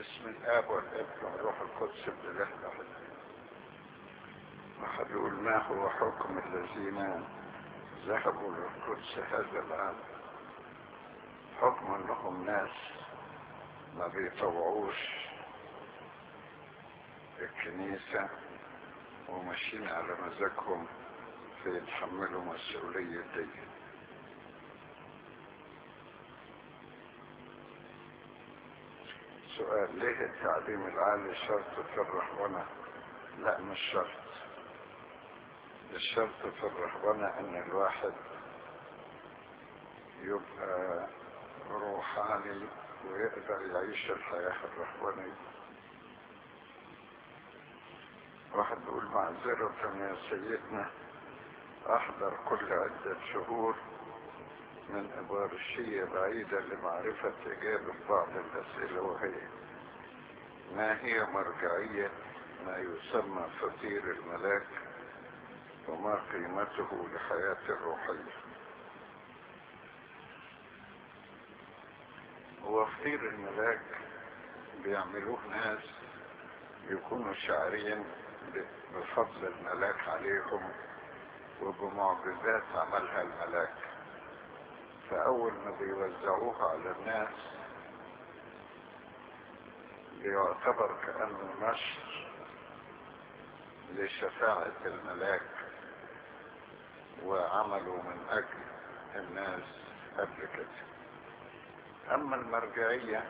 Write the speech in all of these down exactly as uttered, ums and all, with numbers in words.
باسم الآب والابن والروح القدس بالله الواحد. واحد يقول: ما هو حكم الذين ذهبوا للقدس هذا العام؟ حكم انهم ناس ما بيطوعوش الكنيسة وماشيين على مزاجهم فيتحملوا مسؤولية دي. سؤال: ليه التعليم العالي شرط في الرهبنة؟ لا، مش شرط. الشرط في الرهبنة ان الواحد يبقى روحاني ويقدر يعيش الحياة الرهبانية. واحد يقول: معذرة يا سيدنا، احضر كل عدة شهور من إبارشية بعيدة لمعرفة إجابة بعض الأسئلة، وهي: ما هي مرجعية ما يسمى فطير الملاك، وما قيمته لحياتي الروحية؟ هو فطير الملاك بيعملوه ناس يكونوا شاعرين بفضل الملاك عليهم وبمعجزات عملها الملاك، فأول ما بيوزعوها على الناس بيعتبر كأنه نشر لشفاعة الملاك وعملوا من أجل الناس قبل كده. أما المرجعية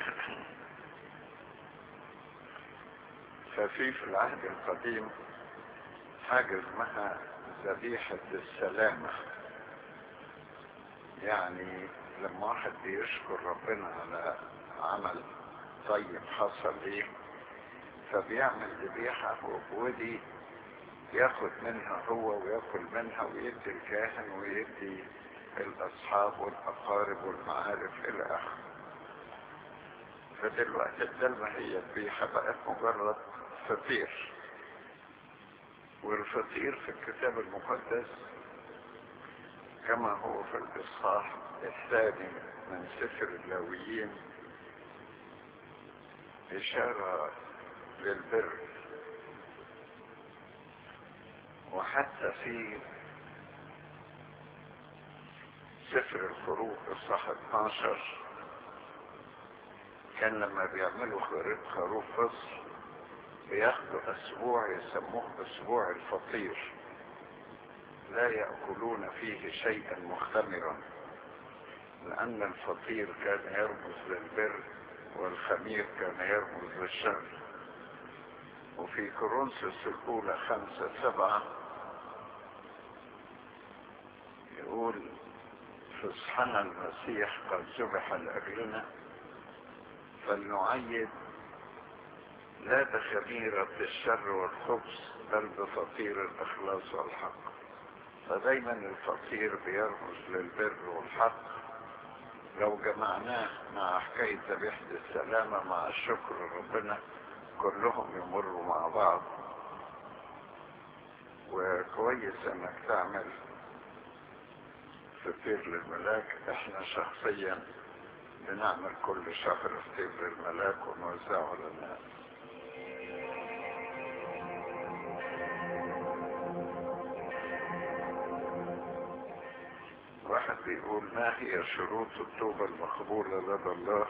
ففي في العهد القديم حاجة اسمها ذبيحة السلامة، يعني لما واحد بيشكر ربنا على عمل طيب حصل ليه فبيعمل ذبيحة ودي ياخد منها هو وياكل منها ويدي الكاهن ويدي الأصحاب والأقارب والمعارف إلى آخره. فدلوقتي بدل ما هي ذبيحة بقت مجرد فطير. والفطير في الكتاب المقدس كما هو في الإصحاح الثاني من سفر اللاويين إشارة للبر، وحتى في سفر الخروج الصح اثناشر كان لما بيعملوا خروف فصل بياخدوا أسبوع يسموه أسبوع الفطير، لا يأكلون فيه شيئا مختمرا، لأن الفطير كان يرمز للبر والخمير كان يرمز للشر. وفي كورنثوس الأولى خمسة سبعة يقول: فصحنا المسيح قد ذبح لأجلنا، فلنعيد لا بخميرة الشر والخبث بل بفطير الإخلاص والحق. فدايما الفطير بيرمز للبر والحق. لو جمعناه مع حكاية ذبيحة السلامة مع الشكر لربنا كلهم يمروا مع بعض. وكويس انك تعمل فطير للملاك. احنا شخصيا بنعمل كل شهر فطير للملاك ونوزعه للناس. واحد بيقول: ما هي شروط التوبة المقبولة لدى الله،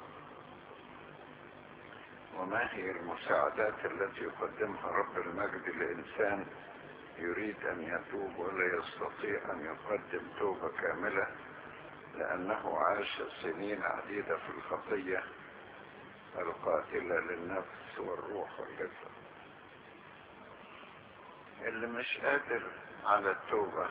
وما هي المساعدات التي يقدمها رب المجد لإنسان يريد أن يتوب ولا يستطيع أن يقدم توبة كاملة لأنه عاش سنين عديدة في الخطية القاتلة للنفس والروح والجسد؟ اللي مش قادر على التوبة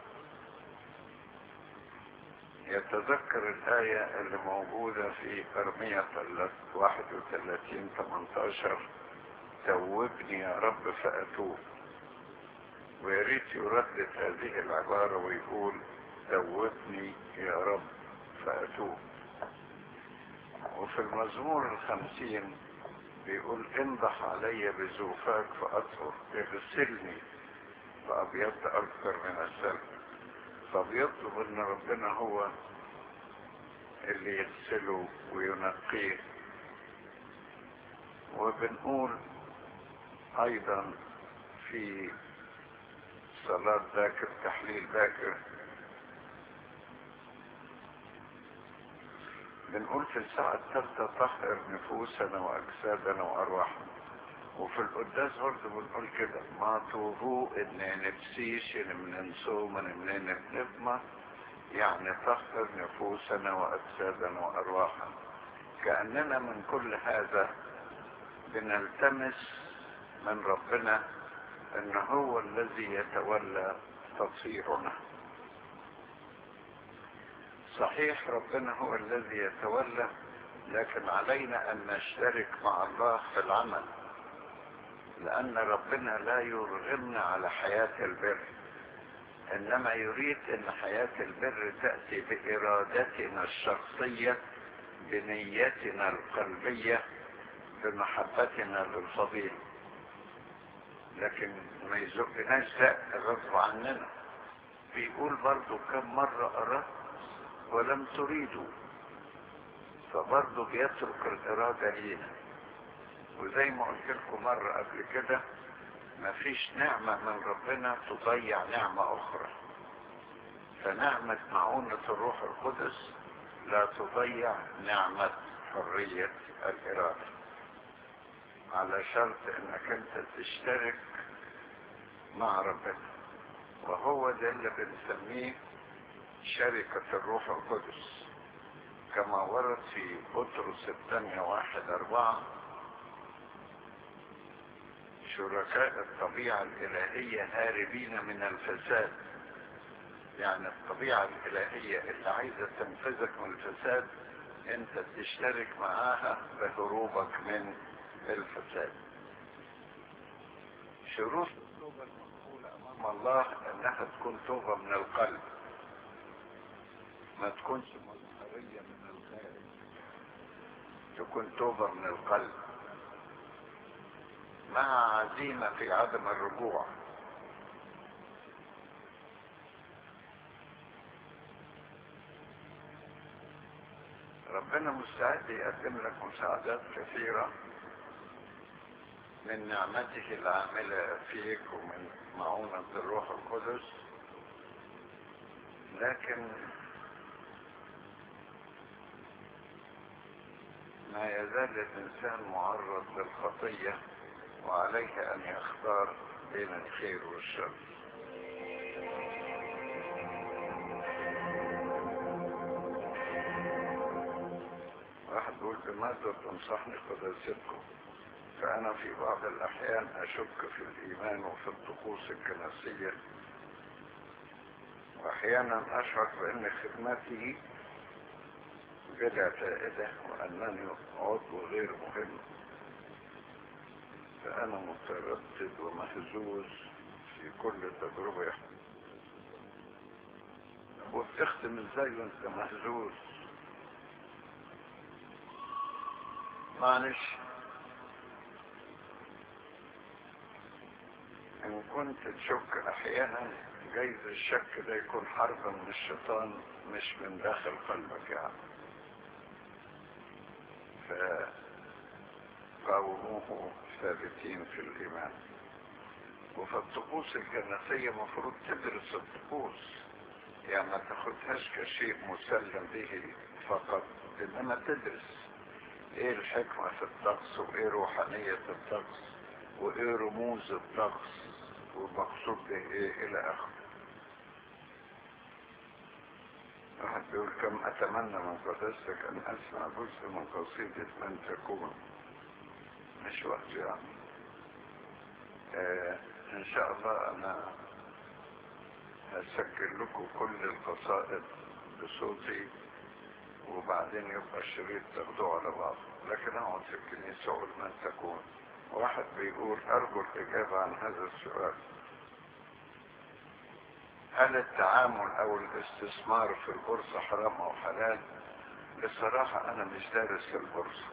يتذكر الآية اللي موجودة في أرمية واحد وثلاثين ثمانية عشر: توبني يا رب فأتوب. ويريد يردد هذه العبارة ويقول: توبني يا رب فأتوب. وفي المزمور الخمسين بيقول: انضح علي بزوفاك فأطهر، اغسلني فأبيض أكثر من الثلج. فبيطلب ان ربنا هو اللي يغسله وينقيه وبنقول ايضا في صلاة باكر تحليل باكر بنقول في الساعة الثالثة طهر نفوسنا واجسادنا وارواحنا. وفي القداس برضه بنقول كده ما طوهو ان نفسيش من نصوم من نبنبما، يعني طهر نفوسنا واجسادنا وارواحنا. كأننا من كل هذا بنلتمس من ربنا ان هو الذي يتولى تطهيرنا. صحيح ربنا هو الذي يتولى، لكن علينا ان نشترك مع الله في العمل، لان ربنا لا يرغمنا على حياة البر، انما يريد ان حياة البر تأتي بارادتنا الشخصية، بنيتنا القلبية، بمحبتنا للفضيل، لكن ما يزقناش لا غصب عننا. بيقول برضو كم مرة اردت ولم تريدوا، فبرضو بيترك الارادة لينا. وزي ما قلت لكم مرة قبل كده، مفيش نعمة من ربنا تضيع نعمة اخرى، فنعمة معونة الروح القدس لا تضيع نعمة حرية الارادة، على شرط انك انت تشترك مع ربنا. وهو ده اللي بنسميه شركة الروح القدس، كما ورد في بطرس الثانية واحد اربعة: شركاء الطبيعة الالهية هاربين من الفساد. يعني الطبيعة الالهية اللي عايزة تنفذك من الفساد، انت تشترك معاها بهروبك من الفساد. شروط التوبة المقبولة امام الله انها تكون توبة من القلب، ما تكونش مظهرية من الخارج، تكون توبة من القلب مع عزيمة في عدم الرجوع. ربنا مستعد يقدم لك مساعدات كثيرة من نعمته العاملة فيك ومن معونة الروح القدس، لكن ما يزال الإنسان معرض للخطية، وعليه أن يختار بين الخير والشر. واحد يقول بماذا تنصحني قداستكم؟ فأنا في بعض الأحيان أشك في الإيمان وفي الطقوس الكنسية، وأحيانا أشعر بأن خدمتي بلا فائدة وأنني عضو غير مهم، فأنا متردد ومهزوز في كل تجربة. وبتختم ازاي وانت مهزوز؟ معلش، ان كنت تشك احيانا جايز الشك ده يكون حرب من الشيطان مش من داخل قلبك يعني. فقاوموه ثابتين في الايمان. وفي الطقوس الكنسية مفروض تدرس الطقوس، يعني ما تاخدهاش كشيء مسلم به فقط، انما تدرس ايه الحكمة في الطقس، وايه روحانية الطقس، وايه رموز الطقس، والمقصود به ايه الى اخره. واحد بيقول كم اتمنى من قداستك ان اسمع جزء من قصيدة من تكون. مش وقت يعني. آه ان شاء الله انا هسجل لكم كل القصائد بصوتي، وبعدين يبقى الشريط تاخدوه على بعض، لكن اقعد في الكنيسة اقول من تكون. واحد بيقول ارجو الاجابة عن هذا السؤال: هل التعامل او الاستثمار في البورصة حرام او حلال؟ بصراحة انا مش دارس البورصة،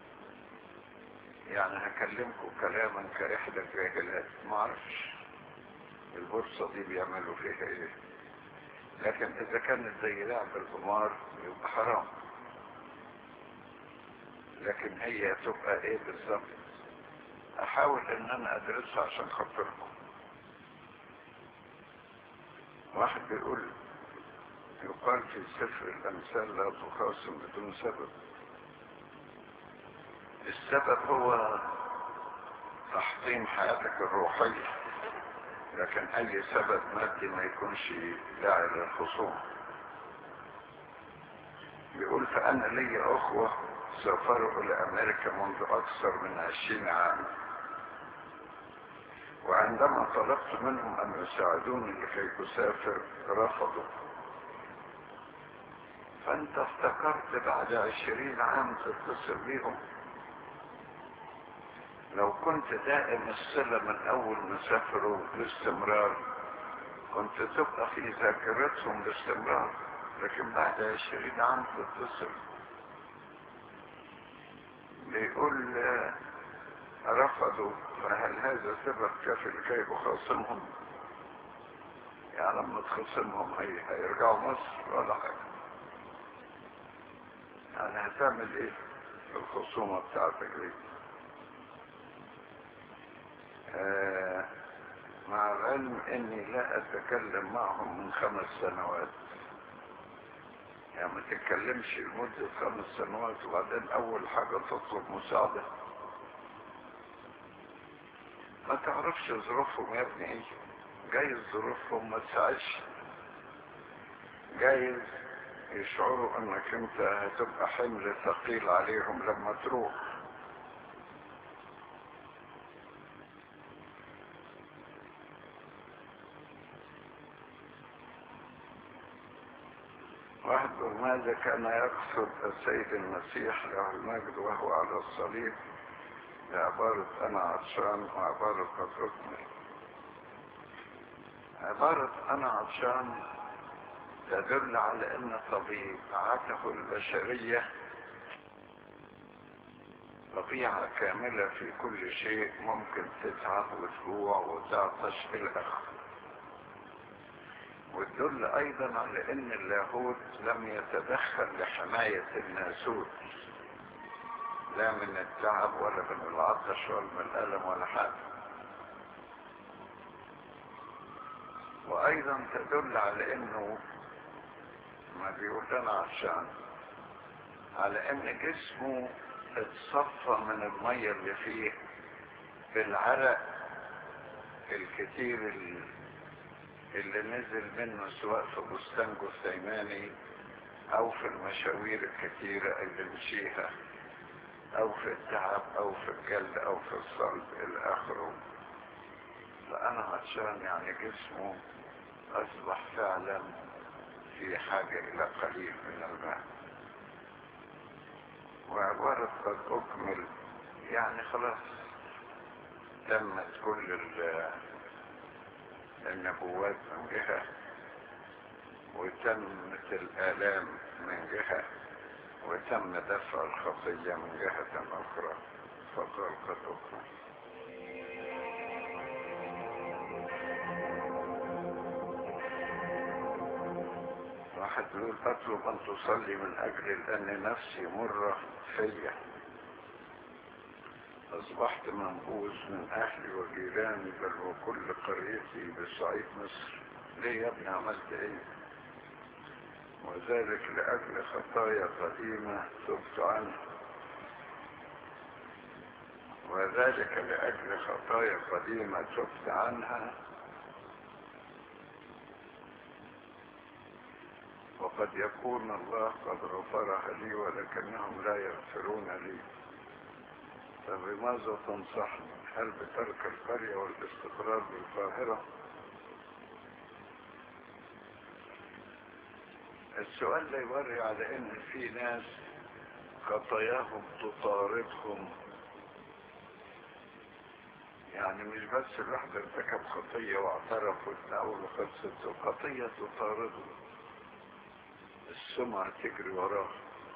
يعني هكلمكم كلاما كاحدى الجاهلات، ما اعرفش البورصة دي بيعملوا فيها ايه، لكن اذا كانت زي لعب القمار يبقى حرام، لكن هي تبقى ايه بالظبط احاول ان انا ادرسها عشان خاطركم. واحد بيقول يقال في سفر الامثال لا تخاصم بدون سبب. السبب هو تحطيم حياتك الروحية، لكن اي سبب مادي ما يكونش داعي للخصوم. بيقول فانا لي اخوة سافروا الى امريكا منذ اكثر من عشرين عاما، وعندما طلبت منهم ان يساعدوني لكي اسافر رفضوا. فانت افتكرت بعد عشرين عام تتصل بيهم؟ لو كنت دائم الصلة من اول ما سافروا باستمرار كنت تبقى في ذاكرتهم باستمرار، لكن بعد عشرين عام تتصل. بيقول رفضوا، فهل هذا سبب كافي لكي اخاصمهم؟ يعني لما تخاصمهم هي هيرجعوا مصر ولا حاجة؟ يعني هتعمل ايه في الخصومة بتاعتك دي؟ آه مع العلم اني لا اتكلم معهم من خمس سنوات. يعني ما تتكلمش لمدة خمس سنوات وبعدين اول حاجة تطلب مساعدة؟ ما تعرفش ظروفهم يا ابني ايه. جايز ظروفهم ما تساعدش، جايز يشعروا انك انت هتبقى حمل ثقيل عليهم لما تروح. واحد يقول ماذا كان يقصد السيد المسيح له المجد وهو على الصليب بعبارة انا عطشان وعبارة قد اكمل؟ عبارة انا عطشان تدل على ان طبيعته البشرية طبيعة كاملة في كل شيء، ممكن تتعب وتجوع وتعطش الى اخره. وتدل ايضا على ان اللاهوت لم يتدخل لحماية الناسوت، لا من التعب ولا من العطش ولا من الالم ولا حاجة. وايضا تدل على انه ما بيقول انا عطشان على ان جسمه اتصفى من المية اللي فيه بالعرق الكتير اللي نزل منه سواء في بستان جثيماني او في المشاوير الكتيرة اللي مشيها او في التعب او في الجلد او في الصلب الى اخره. فانا عطشان يعني جسمه اصبح فعلا في حاجة الى قليل من الماء. وعبارة قد اكمل يعني خلاص تمت كل النبوات من جهة، وتمت الآلام من جهة، وتم دفع الخطية من جهة أخرى، فقال قد أكمل. واحد يقول أطلب أن تصلي من أجل لأن نفسي مرة فيا، أصبحت منبوذ من أهلي وجيراني بل وكل قريتي بصعيد مصر. ليه يا ابني عملت إيه؟ وذلك لأجل خطايا قديمة تبت عنها، وذلك لأجل خطايا قديمة تبت عنها، وقد يكون الله قد غفرها لي ولكنهم لا يغفرون لي. فبماذا تنصحني؟ هل بترك القرية والاستقرار بالقاهرة؟ السؤال ده يوري على ان في ناس خطاياهم تطاردهم. يعني مش بس الواحد ارتكب خطية واعترف وتناول وخلصت، الخطية تطارده، السمعة تجري وراه.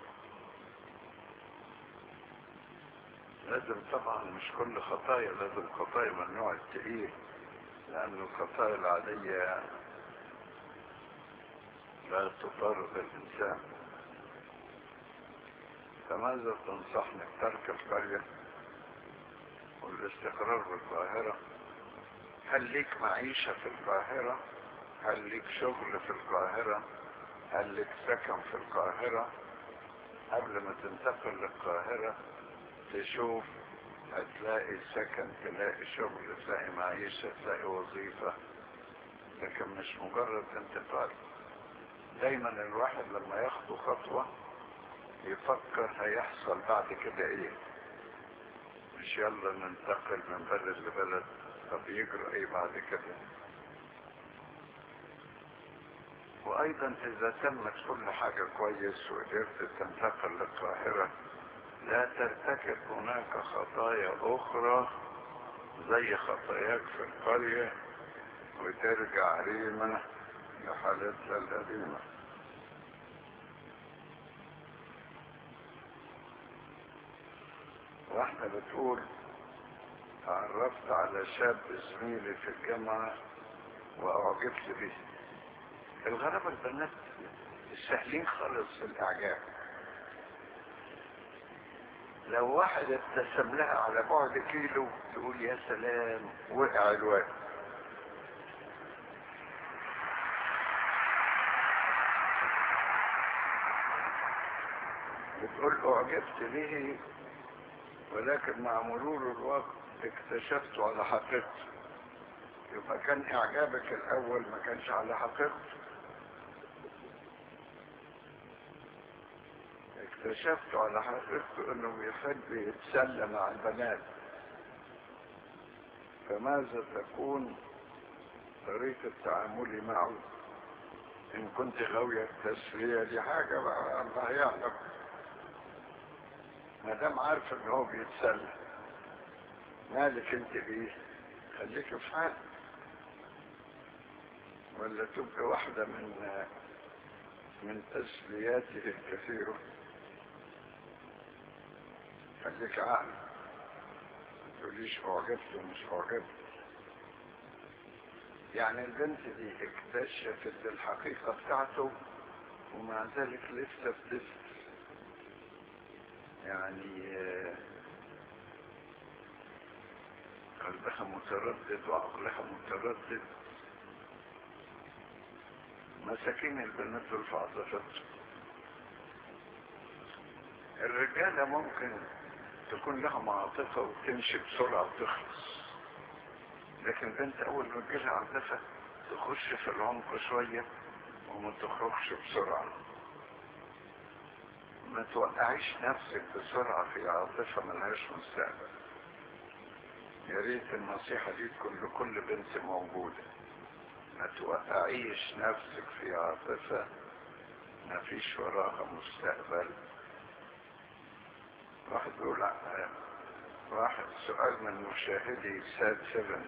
لازم طبعا مش كل خطايا، لازم خطايا من النوع التقيل، لأن الخطايا العادية لا تطارد الإنسان. فماذا تنصحني بترك القرية؟ والاستقرار بالقاهرة. هل ليك معيشة في القاهرة؟ هل ليك شغل في القاهرة؟ هل ليك سكن في القاهرة؟ قبل ما تنتقل للقاهرة تشوف، هتلاقي سكن، تلاقي شغل، تلاقي معيشة، تلاقي وظيفة، لكن مش مجرد انتقال. دايما الواحد لما ياخد خطوة يفكر هيحصل بعد كده ايه، مش يلا ننتقل من بلد لبلد، طب يجرى ايه بعد كده. وايضا اذا تمت كل حاجة كويس وقدرت تنتقل للقاهرة، لا ترتكب هناك خطايا اخرى زي خطاياك في القرية وترجع ريمة لحالتها القديمة. واحدة بتقول تعرفت على شاب زميلي في الجامعة واعجبت به. الغرابة البنات سهلين خالص في الاعجاب. لو واحد ابتسم لها على بعد كيلو تقول يا سلام وقع الواد. بتقول اعجبت به ولكن مع مرور الوقت اكتشفت على حقيقته. يبقى كان اعجابك الاول ما كانش على حقيقته. اكتشفت على حقيقته انه بيحب يتسلى مع البنات. فماذا تكون طريقة تعاملي معه؟ ان كنت غاوية التسلية دي حاجة بقى الله يعلم. ما دام عارف ان هو بيتسلى، مالك انت بيه؟ خليك في حالك. ولا تبقى واحدة من من تسلياته الكثيرة. خليك عقل، ما تقوليش اعجبت ومش اعجبت. يعني البنت دي اكتشفت الحقيقة بتاعته ومع ذلك لسه بتسأل. يعني قلبها متردد وعقلها متردد. مساكين البنات دول في عاطفتهم. الرجالة ممكن تكون لها عاطفة وتمشي بسرعة وتخلص، لكن البنت اول ما تجيلها عاطفة تخش في العمق شوية وما تخرجش بسرعة. ما توقعيش نفسك بسرعة في عاطفة ملهاش مستقبل. يا ريت النصيحة دي تكون لكل بنت موجودة. ما توقعيش نفسك في عاطفة ما فيش وراها مستقبل. واحد يقول، واحد سؤال من مشاهدي ساد سبن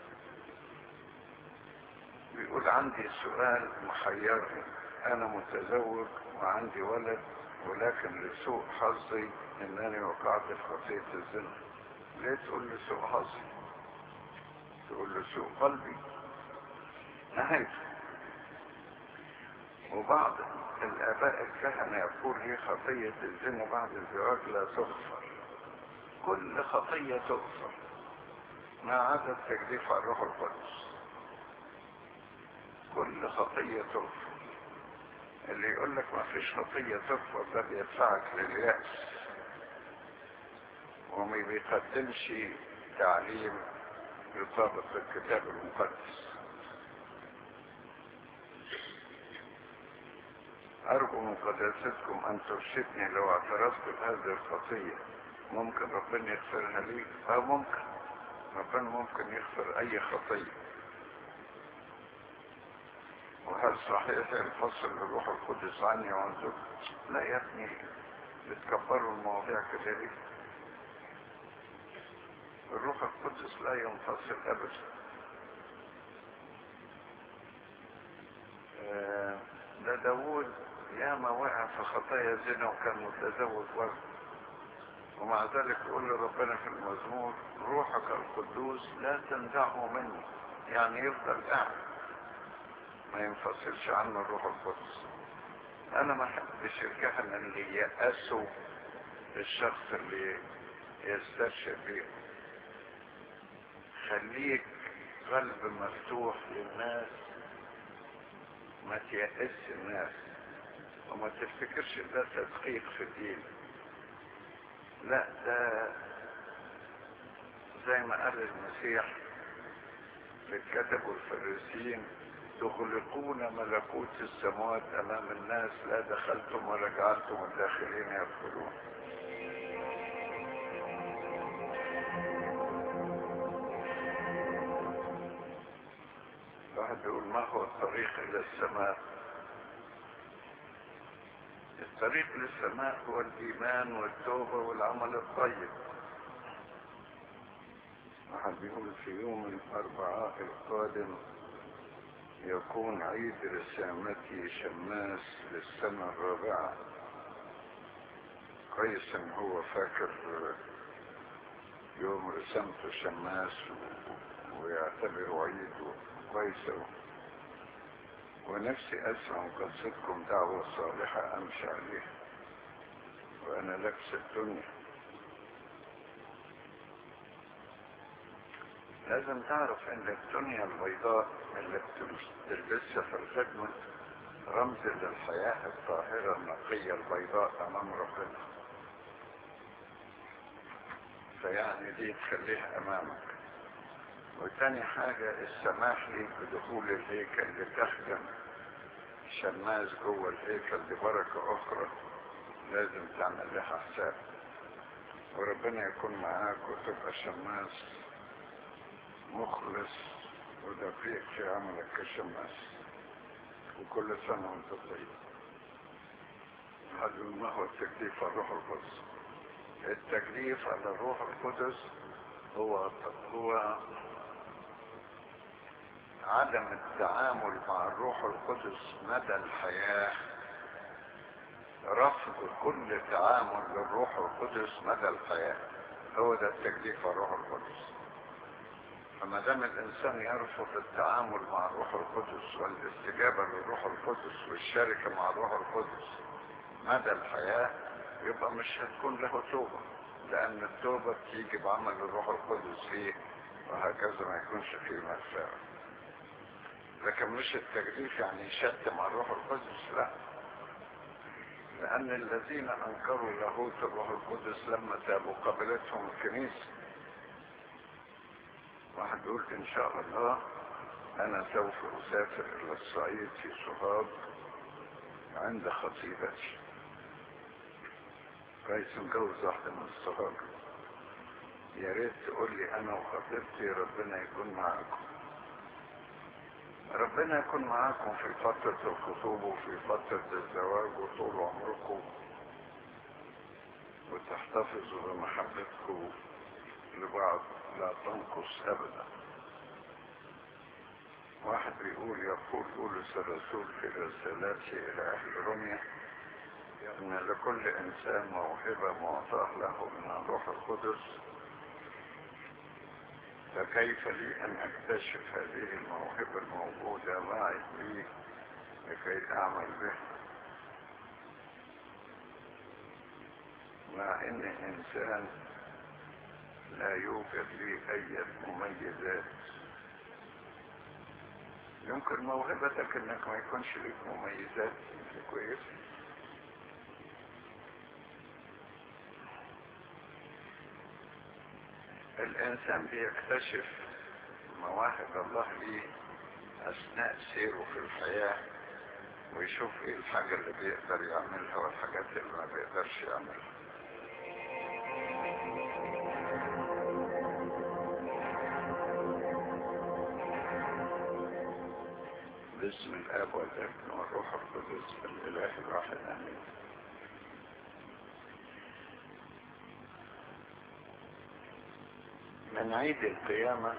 بيقول عندي سؤال محيرني. انا متزوج وعندي ولد، ولكن لسوء حظي انني وقعت في خطية الزنا. ليه تقول لي سوء حظي؟ تقول لي سوء قلبي. نهاية. وبعض الاباء الكهنة يقول لي خطية الزنا بعد الزواج لا تغفر. كل خطية تغفر ما عدا التجديف على الروح القدس. كل خطية تغفر. اللي يقول لك ما فيش خطية تغفر ده بيدفعك لليأس وما بيقدمش تعليم يطابق الكتاب المقدس. أرجو من قداستكم أن ترشدني لو اعترفت بهذه الخطية ممكن ربنا يغفرها لي؟ أو ممكن ربنا ممكن يغفر أي خطية. وهل صحيح الفصل للروح القدس عني وعنده؟ لا يا ابني، بتكبروا المواضيع كده ليه؟ الروح القدس لا ينفصل أبدا. آه ده داوود ياما وقع في خطايا زنا وكان متزوج برضه، ومع ذلك يقول لربنا في المزمور روحك القدوس لا تنزعه مني. يعني يفضل قاعد ما ينفصلش عنه الروح القدس. انا ما احبش الكهنة اللي يأسوا الشخص اللي يسترشد بيه. خليك قلب مفتوح للناس، ما تيأس الناس، وما تفتكرش ده تدقيق في الدين. لا، ده زي ما قال المسيح للكتب والفريسيين: تغلقون ملكوت السماوات امام الناس، لا دخلتم ولا جعلتم الداخلين يدخلون. واحد يقول: ما هو الطريق الى السماء؟ الطريق للسماء هو الايمان والتوبة والعمل الطيب. واحد بيقول: في يوم الاربعاء القادم يكون عيد رسامتي شماس للسنة الرابعة. كويس ان هو فاكر يوم رسامته شماس ويعتبره عيد. كويس. ونفسي اسمع من قصتكم دعوة صالحة امشي عليها وانا لابس الدنيا. لازم تعرف ان الدنيا البيضاء اللي بتلبسها في الخدمة رمز للحياة الطاهرة النقية البيضاء امام ربنا، فيعني دي تخليها امامك. وتاني حاجة السماح ليك بدخول الهيكل لتخدم شماس جوه الهيكل، دي بركة اخرى لازم تعمل لها حساب، وربنا يكون معاك وتبقى شماس مخلص ودقيق في عملك كشماس. وكل سنة وانت طيب. هذا ما هو التكليف على الروح القدس؟ التكليف على الروح القدس هو هو عدم التعامل مع الروح القدس مدى الحياة، رفض كل تعامل للروح القدس مدى الحياة. هو ده التكليف على الروح القدس. فما دام الانسان يرفض التعامل مع الروح القدس والاستجابة للروح القدس والشركة مع الروح القدس مدى الحياة، يبقى مش هتكون له توبة، لان التوبة بتيجي بعمل الروح القدس فيه، وهكذا ما يكونش فيه مغفرة. لكن مش التجديف يعني يشتم على الروح القدس، لا، لان الذين انكروا لاهوت الروح القدس لما تابوا قبلتهم الكنيسة. واحد يقول: ان شاء الله انا سوف اسافر الى الصعيد في سوهاج عند خطيبتي. كويس، متجوز واحدة من السوهاج. يا ريت تقول لي انا وخطيبتي ربنا يكون معاكم. ربنا يكون معاكم في فترة الخطوبة وفي فترة الزواج وطول عمركم، وتحتفظوا بمحبتكم لبعض لا تنقص ابدا. واحد بيقول: يقول بولس الرسول في رسالته الى اهل روميا ان لكل انسان موهبة معطاه له من الروح القدس، فكيف لي ان اكتشف هذه الموهبة الموجودة معي لي لكي اعمل بها، مع ان انسان لا يوجد لي اي مميزات. يمكن موهبتك انك ما يكونش لك مميزات كويس. الانسان بيكتشف مواهب الله ليه اثناء سيره في الحياة، ويشوف ايه الحاجة اللي بيقدر يعملها والحاجات اللي ما بيقدرش يعملها. باسم الاب والابن والروح القدس الاله الواحد امين. من عيد القيامة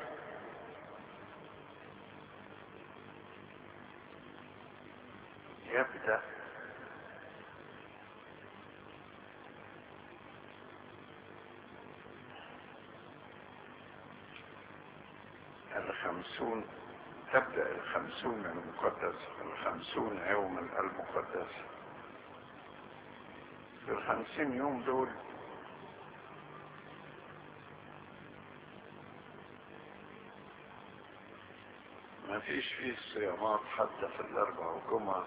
يبدأ الخمسون، تبدأ الخمسون المقدسة، الخمسون يوما المقدسة. في الخمسين يوم دول ما فيش فيه صيامات حتى في الأربع والجمعة،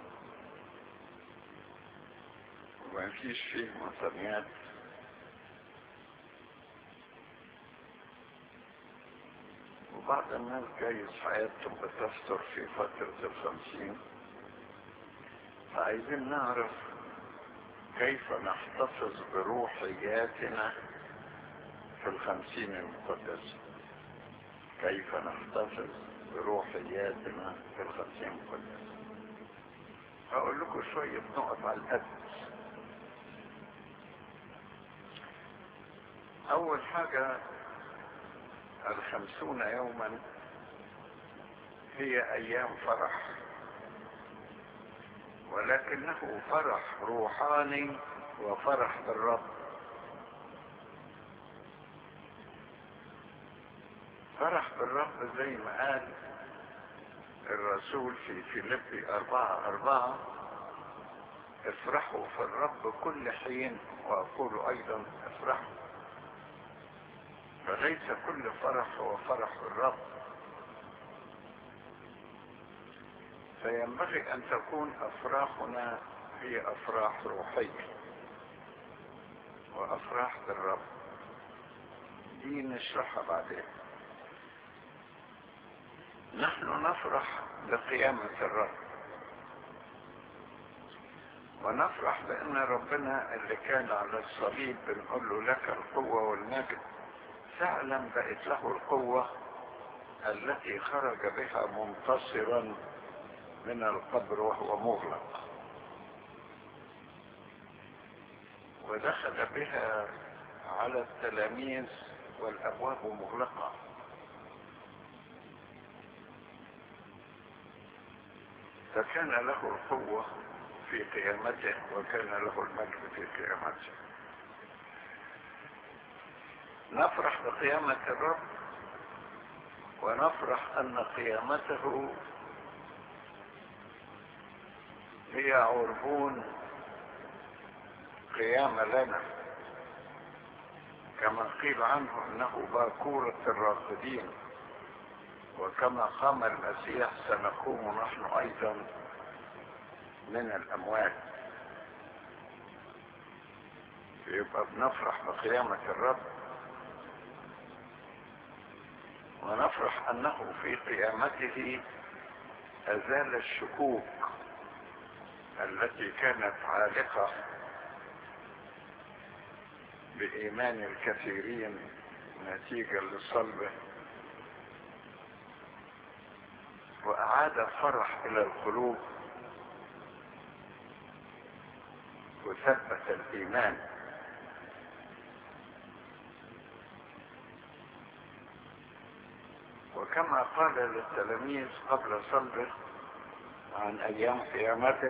وما فيش فيه مطنيات. وبعض الناس جايز حياتهم بتفتر في فترة الخمسين، فعايزين نعرف كيف نحتفظ بروحياتنا في الخمسين المقدسة. كيف نحتفظ بروحياتنا في الخمسين المقدسة. هقول لكم شوية نقط على القد. أول حاجة، الخمسون يوما هي أيام فرح، ولكنه فرح روحاني وفرح بالرب. فرح بالرب زي ما قال الرسول في فيليبي أربعة أربعة: افرحوا في الرب كل حين، وأقول أيضا افرحوا. فليس كل فرح هو فرح الرب، فينبغي أن تكون أفراحنا هي أفراح روحية وأفراح بالرب. دي نشرحها بعدين. نحن نفرح بقيامة الرب، ونفرح بأن ربنا اللي كان على الصليب بنقول له لك القوة والمجد، فعلا بقت له القوة التي خرج بها منتصرا من القبر وهو مغلق، ودخل بها على التلاميذ والأبواب مغلقة. فكان له القوة في قيامته، وكان له المجد في قيامته. نفرح بقيامة الرب، ونفرح أن قيامته هي عربون قيام لنا، كما قيل عنه انه باكورة الراقدين، وكما قام المسيح سنقوم نحن ايضا من الاموات. يبقى بنفرح بقيامة الرب، ونفرح انه في قيامته ازال الشكوك التي كانت عالقة بإيمان الكثيرين نتيجة لصلبه، وأعاد الفرح إلى القلوب وثبت الإيمان. وكما قال للتلاميذ قبل صلبه عن أيام قيامته،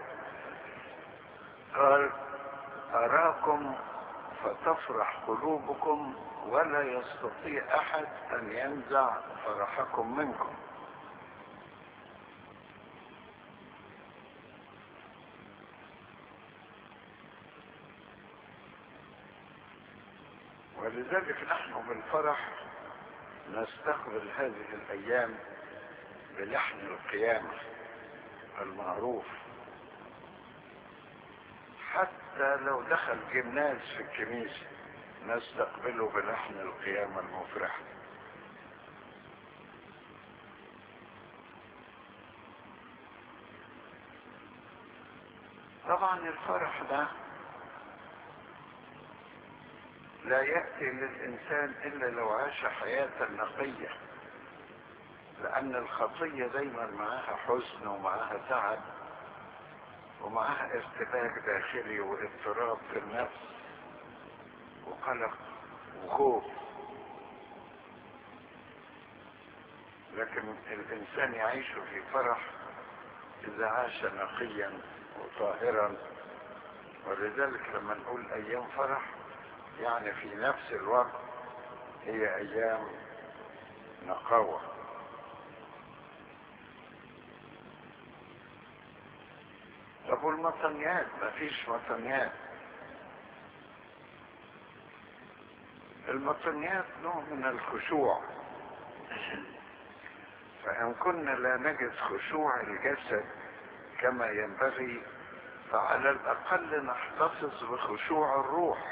قال: أراكم فتفرح قلوبكم، ولا يستطيع أحد أن ينزع فرحكم منكم. ولذلك نحن بالفرح نستقبل هذه الأيام بلحن القيامة المعروف. حتى لو دخل جمناز في الكنيسة نستقبله بلحن القيامة المفرحة. طبعا الفرح ده لا يأتي للإنسان إلا لو عاش حياة نقية، لأن الخطية دايما معها حزن ومعها تعب ومعها ارتباك داخلي واضطراب في النفس وقلق وخوف. لكن الإنسان يعيش في فرح إذا عاش نقيا وطاهرا. ولذلك لما نقول أيام فرح يعني في نفس الوقت هي أيام نقاوة. طب والمطنيات؟ مفيش مطنيات. المطنيات نوع من الخشوع، فإن كنا لا نجد خشوع الجسد كما ينبغي فعلى الأقل نحتفظ بخشوع الروح.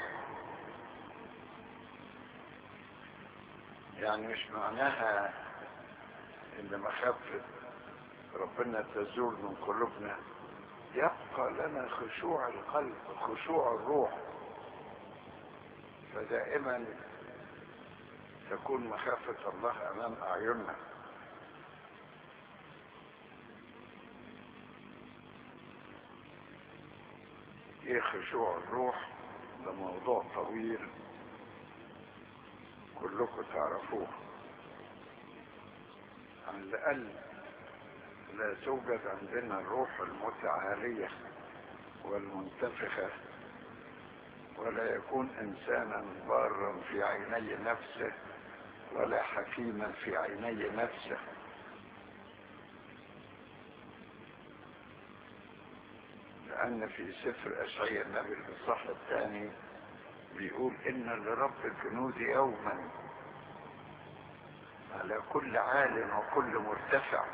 يعني مش معناها إن مخافة ربنا تزول من قلوبنا، يبقى لنا خشوع القلب، خشوع الروح، فدائما تكون مخافة الله أمام أعيننا. ايه خشوع الروح؟ ده موضوع طويل كلكم تعرفوه. على الأقل لا توجد عندنا الروح المتعالية والمنتفخة، ولا يكون إنسانا بارا في عيني نفسه ولا حكيما في عيني نفسه. لأن في سفر أشعياء النبي الإصحاح الثاني بيقول إن لرب الجنود يوما على كل عال وكل مرتفع.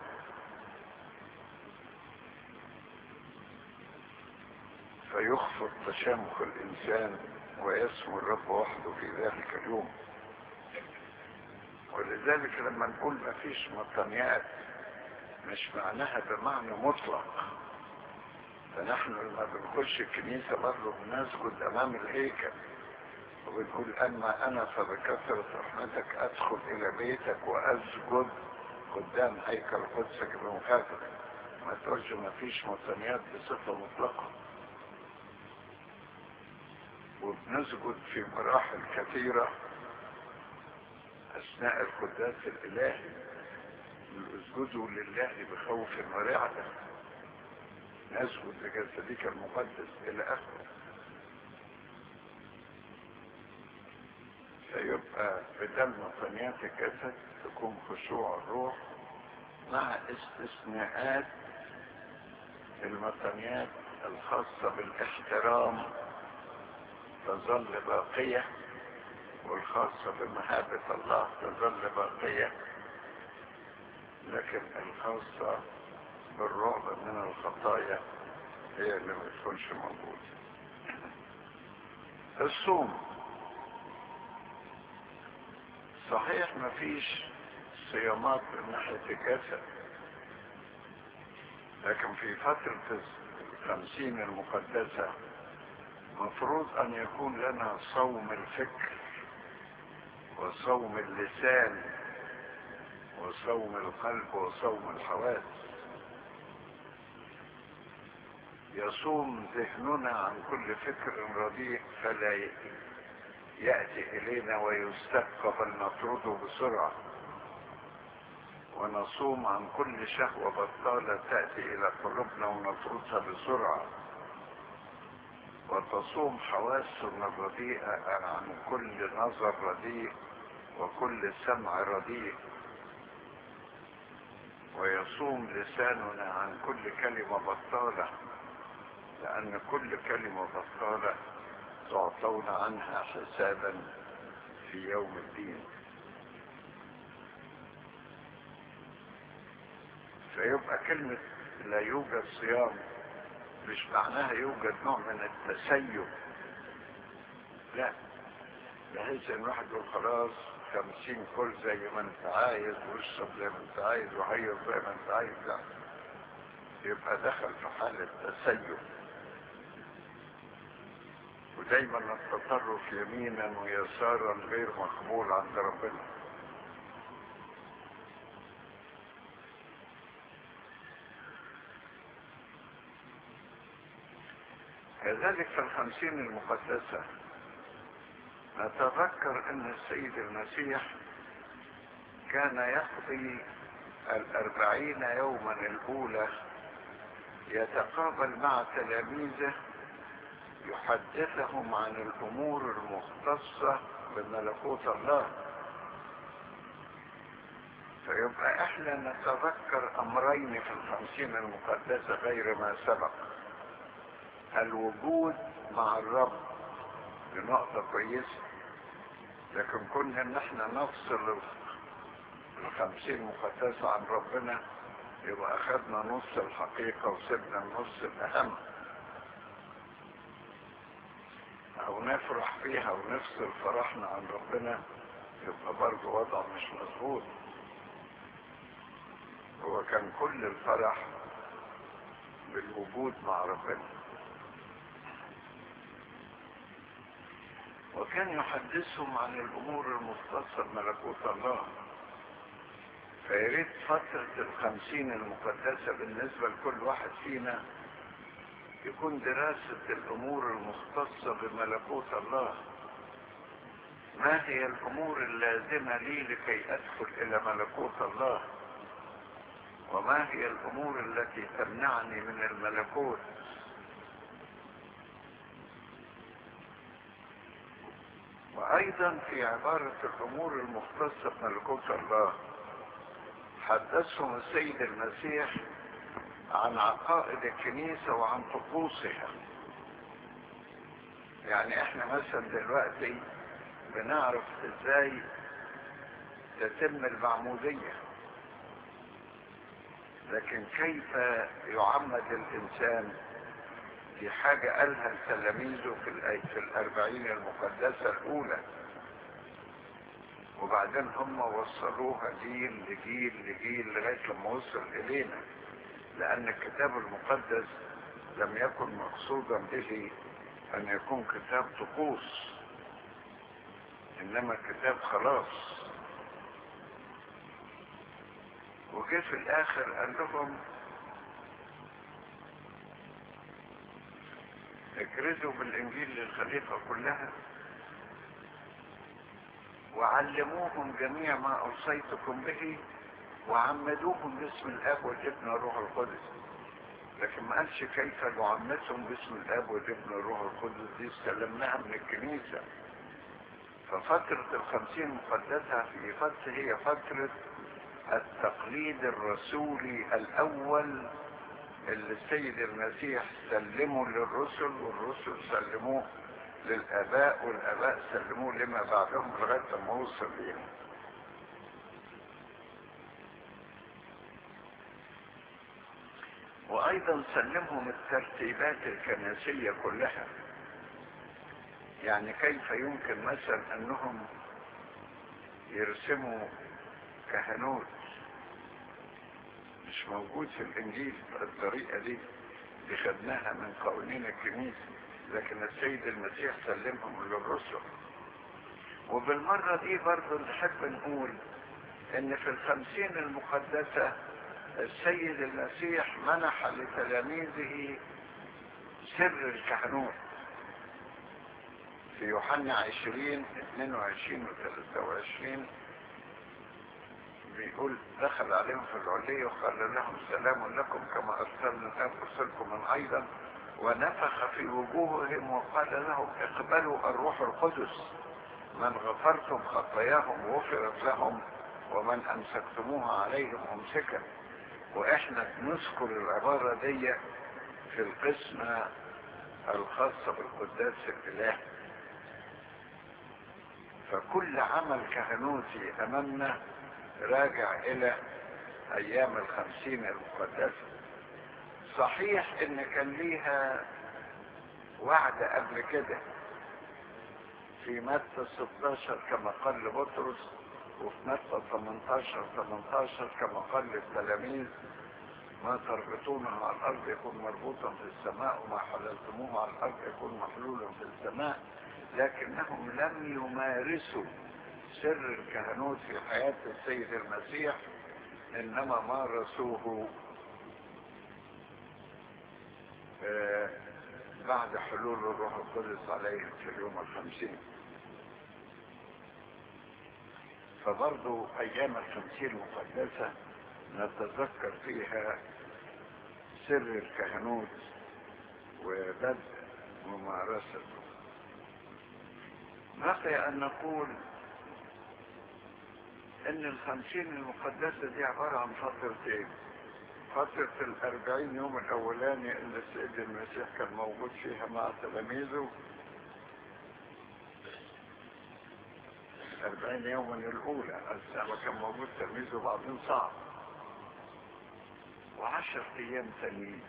فيخفض تشامخ الإنسان ويسمو الرب وحده في ذلك اليوم. ولذلك لما نقول ما فيش مطنيات مش معناها بمعنى مطلق. فنحن لما بنخش الكنيسة برضه بنسجد أمام الهيكل وبنقول أما أنا فبكثرة رحمتك أدخل إلى بيتك وأسجد قدام هيكل قدسك بمخافة. ما تقولش ما فيش مطنيات بصفة مطلقة. وبنسجد في مراحل كثيرة أثناء القداس الإلهي، نسجد لله بخوف ورعدة، نسجد لجسدك المقدس إلى آخره. فيبقى بدل مطنيات الجسد تكون خشوع الروح، مع استثناءات المطنيات الخاصة بالاحترام تظل باقية، والخاصة بمهابة الله تظل باقية، لكن الخاصة بالرعب من الخطايا هي اللي ما تكونش موجودة. الصوم صحيح ما فيش صيامات من ناحية الجسد، لكن في فترة الخمسين المقدسة مفروض أن يكون لنا صوم الفكر وصوم اللسان وصوم القلب وصوم الحواس. يصوم ذهننا عن كل فكر رديء فلا يأتي إلينا ويستقبل نطرده بسرعة، ونصوم عن كل شهوة بطالة تأتي إلى قلوبنا ونطردها بسرعة، وتصوم حواسنا الرديئة عن كل نظر رديء وكل سمع رديء، ويصوم لساننا عن كل كلمة بطالة، لأن كل كلمة بطالة تعطون عنها حسابا في يوم الدين. فيبقى كلمة لا يوجد صيام مش معناها يوجد نوع من التسيب، لا، بحيث ان الواحد يقول خلاص خمسين كل زي ما انت عايز واشرب زي ما انت عايز وهيص زي ما انت عايز، لا، يبقى دخل في حالة تسيب. ودايما التطرف يمينا ويسارا غير مقبول عند ربنا. كذلك في الخمسين المقدسة نتذكر ان السيد المسيح كان يقضي الاربعين يوما الاولى يتقابل مع تلاميذه يحدثهم عن الامور المختصة بملكوت الله. فيبقى احنا نتذكر امرين في الخمسين المقدسة غير ما سبق: الوجود مع الرب، دي نقطة كويسة، لكن كنا ان احنا نفصل الخمسين مقدسة عن ربنا يبقى أخذنا نص الحقيقة وسيبنا النص الأهم، أو نفرح فيها ونفصل فرحنا عن ربنا يبقى برضه وضع مش مظبوط. هو كان كل الفرح بالوجود مع ربنا. وكان يحدثهم عن الأمور المختصة بملكوت الله. فيريد فترة الخمسين المقدسة بالنسبة لكل واحد فينا يكون دراسة الأمور المختصة بملكوت الله. ما هي الأمور اللازمة لي لكي أدخل إلى ملكوت الله؟ وما هي الأمور التي تمنعني من الملكوت؟ وأيضا في عبارة الأمور المختصة بملكوت الله حدثهم السيد المسيح عن عقائد الكنيسة وعن طقوسها. يعني احنا مثلا دلوقتي بنعرف ازاي تتم المعمودية، لكن كيف يعمد الانسان دي حاجة قالها لتلاميذه في في الاربعين المقدسة الاولى، وبعدين هم وصلوها جيل لجيل لجيل لغاية لما وصل الينا، لان الكتاب المقدس لم يكن مقصودا به ان يكون كتاب طقوس، انما كتاب خلاص. وجه في الاخر قال لهم اكرزوا بالانجيل للخليقة كلها وعلموهم جميع ما اوصيتكم به وعمدوهم باسم الاب والابن والروح القدس. لكن ما قالش كيف نعمدهم باسم الاب والابن والروح القدس، دي استلمناها من الكنيسة. ففترة الخمسين مقدسة في فترة هي فترة التقليد الرسولي الاول اللي السيد المسيح سلمه للرسل والرسل سلموه للاباء والاباء سلموه لما بعدهم لغاية ما وصل ليهم. وايضا سلمهم الترتيبات الكنسية كلها. يعني كيف يمكن مثلا انهم يرسموا كهنوت، مش موجود في الانجيل الطريقة دي، دي خدناها من قوانين الكنيسة، لكن السيد المسيح سلمهم للرسل. وبالمرة دي برضو نحب نقول ان في الخمسين المقدسة السيد المسيح منح لتلاميذه سر الكهنوت. في يوحنا عشرين اثنين وعشرين وثلاثة وعشرين بيقول دخل عليهم في العلية وقال لهم سلام لكم كما أرسلنا الآن أرسلكم من أيضا، ونفخ في وجوههم وقال لهم اقبلوا الروح القدس، من غفرتم خطاياهم غفرت لهم ومن أمسكتموها عليهم أمسكا. وإحنا نذكر العبارة دي في القسمة الخاصة بالقداس الإلهي. فكل عمل كهنوتي أمامنا راجع إلى أيام الخمسين المقدسة. صحيح إن كان ليها وعد قبل كده في متى ستاشر كما قال لبطرس، وفي متى تمنتاشر تمنتاشر كما قال للتلاميذ ما تربطونه على الأرض يكون مربوطا في السماء وما حللتموه على الأرض يكون محلولا في السماء. لكنهم لم يمارسوا سر الكهنوت في حياة السيد المسيح، إنما مارسوه بعد حلول الروح القدس عليهم في اليوم الخمسين. فبرضو أيام الخمسين المقدسة نتذكر فيها سر الكهنوت وبدء ممارسته. بقي أن نقول إن الخمسين المقدسة دي عبارة عن فترتين. فترة الأربعين يوم الأولاني اللي السيد المسيح كان موجود فيها مع تلاميذه، أربعين يوما الأولى السنة كان موجود تلميذ وبعدين صعب، وعشر أيام تانيين.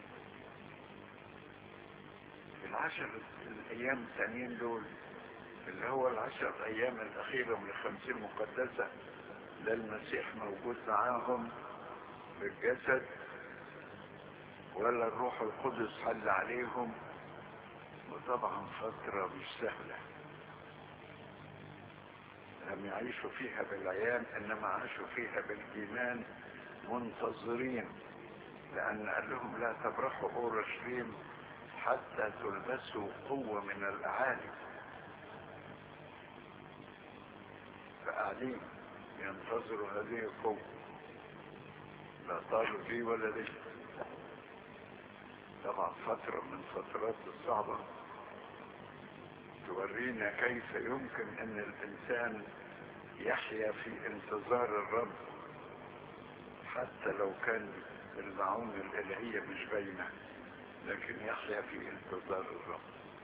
العشر الأيام التانيين دول اللي هو العشر أيام الأخيرة من الخمسين مقدسة، ده المسيح موجود معاهم بالجسد ولا الروح القدس حل عليهم؟ وطبعا فترة مش سهلة لم يعيشوا فيها بالعيان، انما عاشوا فيها بالايمان منتظرين، لان قال لهم لا تبرحوا اورشليم حتى تلبسوا قوة من الاعالي. فقاعدين ينتظروا هذه القوة، لا طالوا دي ولا دي. طبعا فترة من فترات الصعبة تورينا كيف يمكن ان الانسان يحيا في انتظار الرب حتى لو كان المعونة الالهية مش باينة، لكن يحيا في انتظار الرب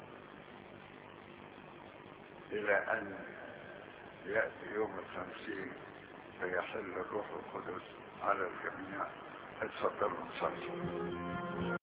الى ان يأتي يوم الخمسين فيحل الروح القدس على الجميع. اتفضلوا نصلي.